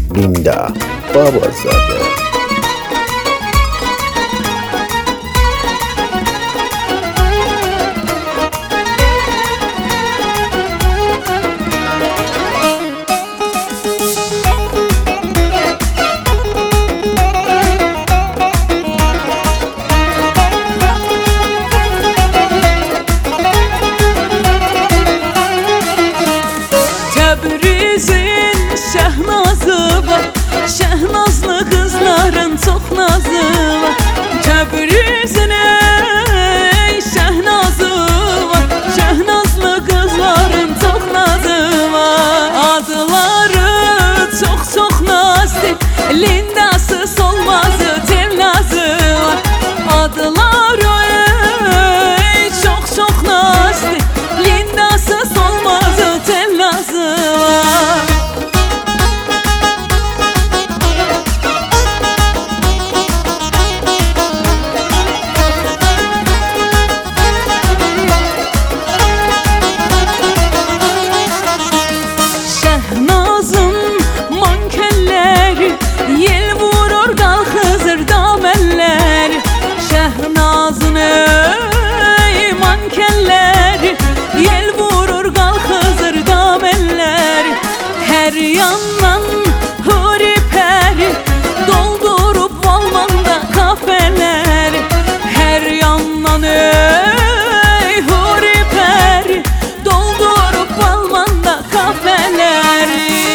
Linda Babazade. Şehnazı var, şehnazlı kızların çok nazı var. Təbrizin ey şehnazı var, şehnazlı kızların çok nazı var. Adları çok çok nazlı, Lindası solmazı Tevnazı var. Adları ey çok çok nazlı, Lindası solmazı Tevnazı var. Yel vurur kalkızır damenler, Şehnazın ey mankenleri. Yel vurur kalkızır damenler, her yandan huri peri doldurup Valmanda kafeler. Her yandan ey huri peri doldurup Valmanda kafeler.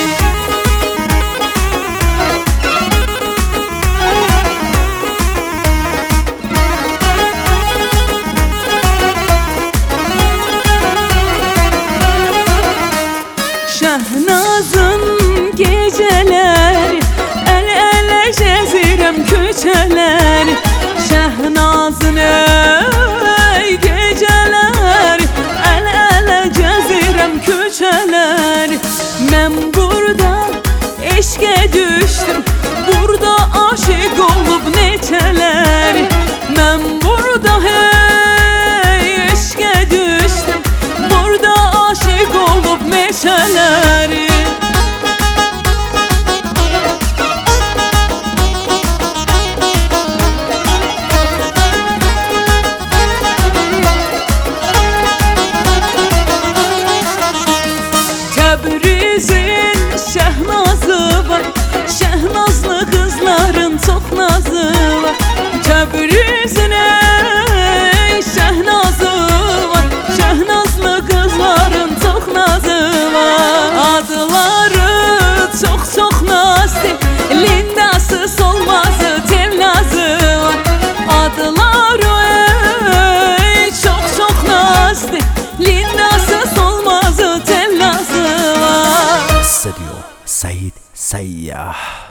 Şehnazın geceleri, el ele gezirem köçeleri. Şehnazın ey geceleri, el ele gezirem köçeleri. Ben burada eşke düştüm, burada aşık olup neçeleri. Ben burada hey eşke düştüm, burada aşık olup neçeleri. Təbrizin şehnazı var, şehnazlı kızların çok nazı var. Təbrizin ey şehnazı var, şehnazlı kızların çok nazı var. Adları çok çok nazlı, Lindası solmazı Tevnazı var. Adları ey çok çok nazlı, Lindası solmazı Tevnazı var. Studio Said Sayyah.